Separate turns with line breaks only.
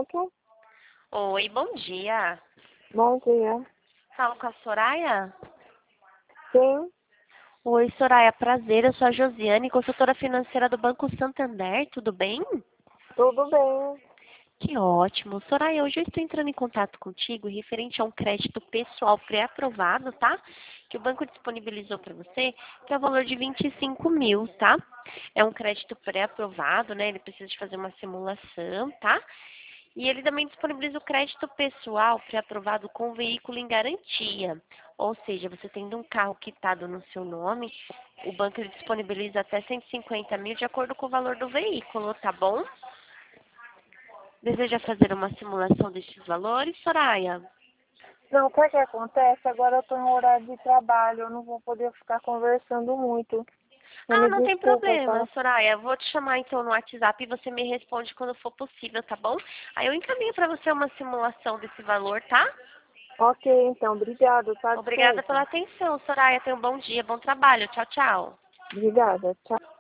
Banco.
Oi, bom dia.
Bom dia.
Falo com a Soraya?
Sim,
Oi, Soraya, prazer. Eu sou a Josiane, consultora financeira do Banco Santander. Tudo bem?
tudo bem.
Que ótimo. Soraya, hoje eu estou entrando em contato contigo referente a um crédito pessoal pré-aprovado, tá? Que o banco disponibilizou para você, que é o valor de 25 mil, tá? É um crédito pré-aprovado, né? Ele precisa de fazer uma simulação, tá? E ele também disponibiliza o crédito pessoal pré-aprovado com veículo em garantia. Ou seja, você tendo um carro quitado no seu nome, o banco ele disponibiliza até 150 mil de acordo com o valor do veículo, tá bom? Deseja fazer uma simulação destes valores, Soraya?
Não, sabe o que acontece? Agora eu estou em horário de trabalho, eu não vou poder ficar conversando muito. Você
Ah,
me
não tem
desculpa,
problema,
tá?
Soraya. Eu vou te chamar então no WhatsApp e você me responde quando for possível, tá bom? Aí eu encaminho para você uma simulação desse valor, tá?
Ok, então, obrigada, tá?
Obrigada pela
Desculpa.
atenção, Soraya. Tenha um bom dia, bom trabalho. Tchau, tchau.
Obrigada, tchau.